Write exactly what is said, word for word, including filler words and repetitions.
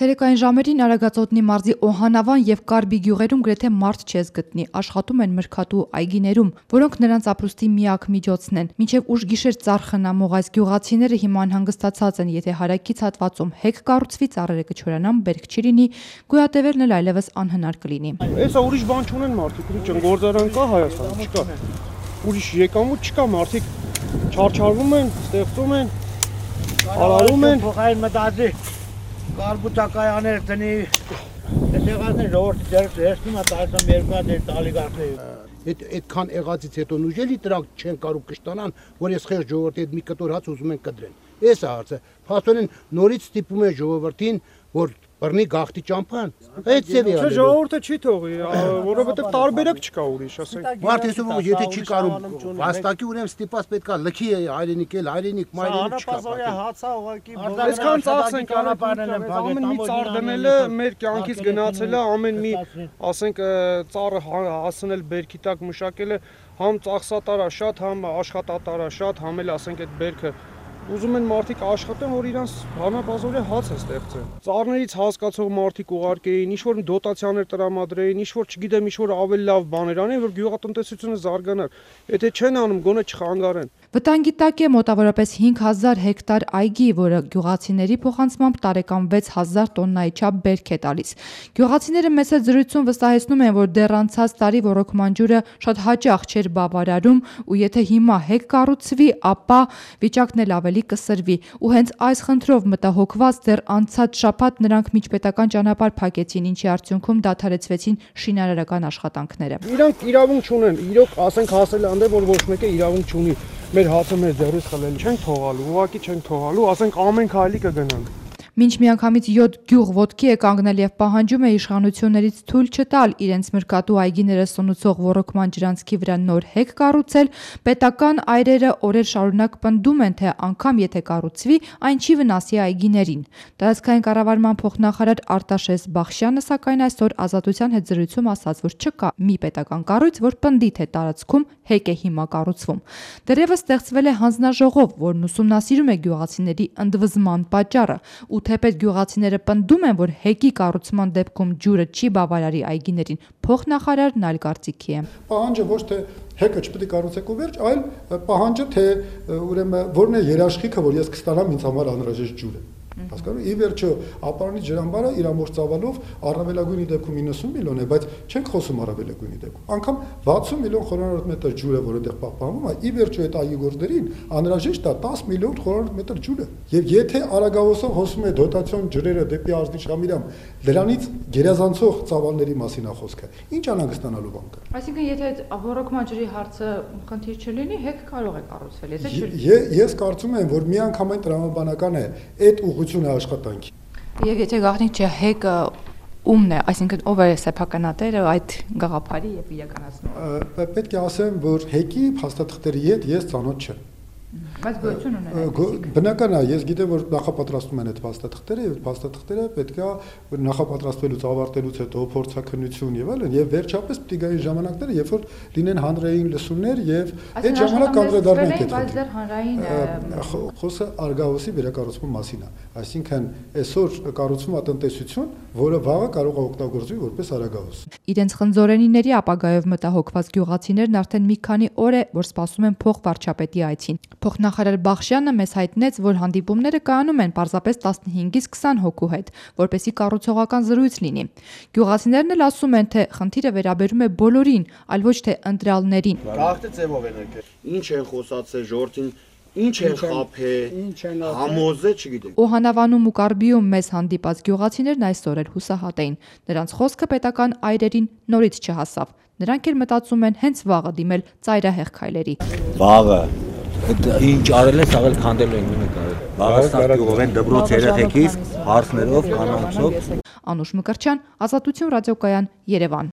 Ցերեկային ժամերին Արագածոտնի մարզի Օհանավան եւ Կարբի գյուղերում գրեթե մարդ չես գտնի, աշխատում են մրգատու այգիներում, որոնք նրանց ապրուստի միակ միջոցն են։ Մինչեւ ուշ գիշեր ծառ խնամող այս գյուղացիները հիմա անհանգստացած են, եթե հարակից հատվածում հեկ կառուցվի, ծառերը կչորանան, բերք չի լինի, գոյատևելն էլ այլևս անհնար կլինի։ Էսա ուրիշ բան չունեն մարդիկ, ուրիշ գործարան կա Հայաստանում, չկա։ Ուրիշ եկամուտ չկա, մարդիկ չարչարվում են, ստեղծում են, արարում են, փոխային մտածի Կարբուտակայաներ տնի այդտեղածներ ժողովրդի ձեռք հեշտում է տալիս երկու հատ տալի գախնի Այդ այդքան եղածից հետո նույնելի դրանք չեն կարող կշտանան, որ ես խեղ ժողովրդի հետ մի կտոր հաց ուզում են կդրեն։ Էս է հարցը։ Փաստորեն նորից ստիպում է ժողովրդին, որ բռնի գախտի ճամփան։ Այդ ձևի է։ Չէ, ժողովուրդը չի թողի, որովհետև տարբերակ չկա ուրիշ, ասենք։ Մարդ այսօր եթե չի կարող վաստակի ուրեմն ստիպած պետքա լքի հայրենիք էլ, հայրենիք մայրենիք չկա։ հացա ուղակի Այսքան ծախս են ճանապարհել են, ամեն մի ծառ դնելը մեր կյանքից գնացել է, ամեն մի, ասենք, ծառը հասնել բերքի տակ մշակելը, համ ծախսատարա շատ, համ աշխատատարա շատ, համ էլ ասենք այդ բերքը Ուզում են մարդիկ աշխատեն, որ իրանց հանապազորի հաց է ստեղծեն։ Ծառներից հասկացող մարդիկ ուղարկեին, ինչ-որ դոտացիաներ տրամադրեին, ինչ-որ չգիտեմ, ինչ-որ ավելի լավ բաներ անեն, որ գյուղատնտեսությունը զարգանար։ Եթե չեն անում, գոնե չխանգարեն։ Վտանգի տակ է մոտավորապես հինգ հազար հեկտար այգի, որը գյուղացիների փոխանցմամբ տարեկան վեց հազար տոննայի չափ բերք է տալիս։ Գյուղացիները մեծ զրույցում վստահեցնում են, որ դեռ անցած տարի ոռոգման ջուրը շատ հաճախ չէր բավարարում, ու եթե հիմա հեկ կառուցվի, ապա վիճակն էլ ավելի կսրվի, ու հենց այս խնդրով մտահոգված դեռ անցած շաբաթ նրանք միջպետական ճանապարհ փակեցին, ինչի արդյունքում դադարեցվեցին շինարարական աշխատանքները։ Իրանք իրավունք չունեն, իրոք ասենք հասել անդե որ ոչ մեկը իրավունք չունի։ Մեր հացը մեր ձեռից խլել չենք թողալու, ուղղակի չենք թողալու, ասենք ամեն քայլի կգնանք։ Մինչ միանգամից յոթ գյուղ ոտքի է կանգնել եւ պահանջում է իշխանություններից թույլ չտալ իրենց մրգատու այգիները սնուցող ոռոգման ջրանցքի վրա նոր հեկ կառուցել, պետական այրերը օրեր շարունակ պնդում են, թե անգամ եթե կառուցվի, այն չի վնասի այգիներին։ Տարածքային կառավարման փոխնախարար Արտաշես Բախշյանը սակայն այսօր Ազատության հետ զրույցում ասաց, որ չկա մի պետական կառույց, որ պնդի, թե տարածքում հեկ է հիմա կառուցվում։ Դեռևս ստեղծվել է հանձնաժողով, որն ուսումնասիրում է գյուղացիների ընդվզման պատճառը, ու թեպետ գյուղացիները պնդում են, որ հեկի կառուցման դեպքում ջուրը չի բավարարի այգիներին, փոխնախարարն այլ կարծիքի է։ Պահանջը ոչ թե հեկը չպետք է կառուցեք ու վերջ, այլ պահանջը թե ուրեմն որն է երաշխիքը, որ ես կստանամ ինձ համար անհրաժեշտ ջուրը։ Հասկանում ի վերջո ապարանիչ ջրամբարը իր ամբողջ ծավալով առավելագույնի դեպքում իննսուն միլիոն է, բայց չենք խոսում առավելագույնի դեպքում։ Անգամ վաթսուն միլիոն խորանարդ մետր ջուրը, որ այնտեղ պահպանվում է, ի վերջո այդ այգիգործներին անհրաժեշտ է դես միլիոն խորանարդ մետր ջուրը։ Եվ եթե Արագավոսով խոսում է դոտացիոն ջրերը դեպի Ազնիշխամիրամ, դրանից գերազանցող ծավալների մասին է խոսքը։ Ինչ անհանգստանալու բան կա։ Այսինքն եթե ոռոգման ջրի հարցը խնդիր չլինի, հեկ կարող է կառուցվել, եթե չէ։ Ես կարծում եմ, որ միանգամայն տրամաբանական է այդ ուղղությունը աշխատանքի։ Եվ եթե գաղտնիք չէ հեկը ումն է, այսինքն ով է սեփականատերը այդ գաղափարի եւ իրականացնում։ Պետք է ասեմ, որ հեկի փաստաթղթերի հետ ես ծանոթ չեմ։ Բայց գոյություն ունեն։ Բնական է, ես գիտեմ, որ նախապատրաստում են այդ փաստաթղթերը եւ փաստաթղթերը պետք է նախապատրաստվելուց ավարտելուց հետո փորձաքննություն եւ այլն եւ վերջապես պիտի գային ժամանակները, երբ որ լինեն հանրային լսումներ եւ այդ ժամանակ անդրադառնանք այդ։ Բայց դեռ հանրային խոսքը Արագավոսի վերակառուցման մասին է։ Այսինքն այսօր կառուցվում է տնտեսություն, որը վաղը կարող է օգտագործվի որպես Արագավոս։ Իրենց խնձորենիների ապագայով մտահոգված գյուղացիներն արդեն մի քանի օր է, որ սպասում են փոխվարչապետի այցին։ Փոխնախարար Բախշյանը մեզ հայտնեց, որ հանդիպումները կայանում են պարզապես տասնհինգից քսան հոգու հետ, որպեսզի կառուցողական զրույց լինի։ Գյուղացիներն էլ ասում են, թե խնդիրը վերաբերում է բոլորին, այլ ոչ թե ընտրյալներին։ Գաղտնի ձևով են եկել։ Ինչ են խոսացել ժողովրդին, ինչ են խաբել, համոզել, չգիտեմ։ Օհանավանում ու Կարբիում մեզ հանդիպած գյուղացիներն այսօր էլ հուսահատ էին։ Նրանց խոսքը պետական այրերին նորից չհասավ։ Նրանք էլ մտածում են հենց վաղը դիմել ծայրահեղ քայլերի։ Վաղը ինչ արել են, սաղել քանդելու են նույնը կարել։ Վաղաստան գյուղով են դբրոց երեխեքից հարցներով, կանանցով։ Անուշ Մկրտչյան, Ազատություն ռադիոկայան, Երևան։